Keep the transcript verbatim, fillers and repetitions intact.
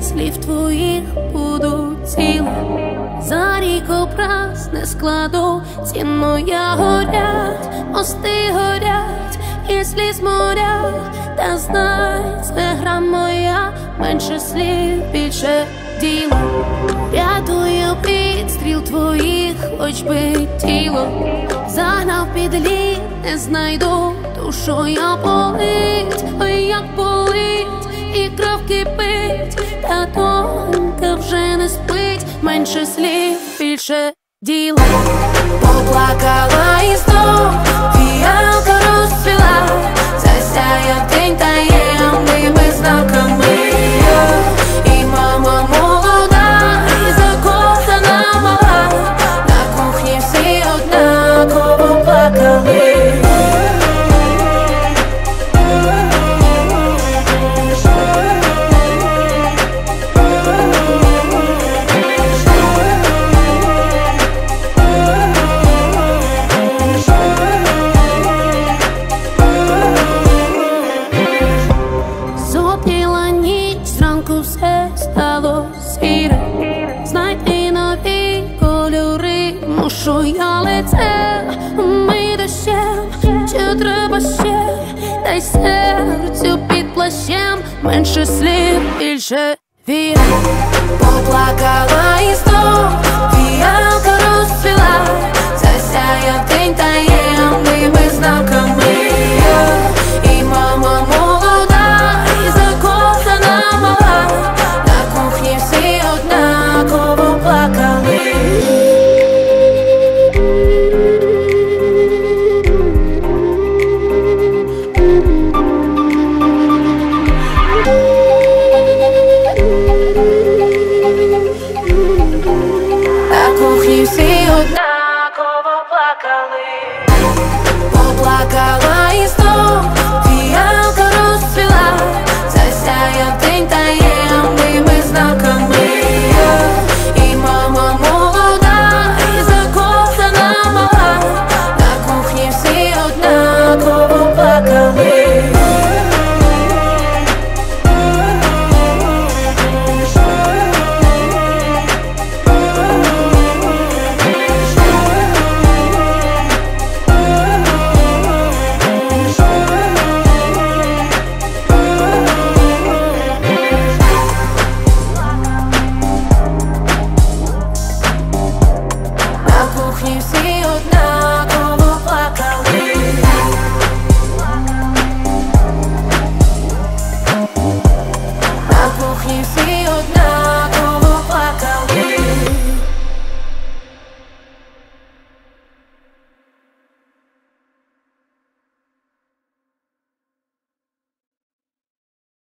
слів твоїх буду ціла. За рік образ не складу, ціно я горять, мости горять, і сліз моря. Та знай, це гра моя, менше слів, більше діла. Рятую від стріл твоїх, хоч би тіло загнав під лід, не знайду, душу я болить, ой, як болить, і кров кипить, та донька вже не спить, менше слів, більше діла. Поплакала і знов фіалка розцвіла, засяяв день таємними знаками. І мама молода, і закохана мала, на кухні всі однаково плакали. Зопіла ніч, зранку все стало сіре. Знайти нові кольори, мушу я лице умий дощем, чи треба ще, дай серцю під плащем, менше слів, більше віри. Поплакала і знов фіалка розцвіла, засяяв день таємними знаками. І мама молода, і закохана мала, на кухні всі однаково плакали. На кухні всі однаково плакали. Поплакала і знов фіалка розцвіла, засяяв день таємними знаками. І мама молода, і закохана мала, на кухні всі однаково плакали. На кухні всі однаково плакали. На кухні всі однаково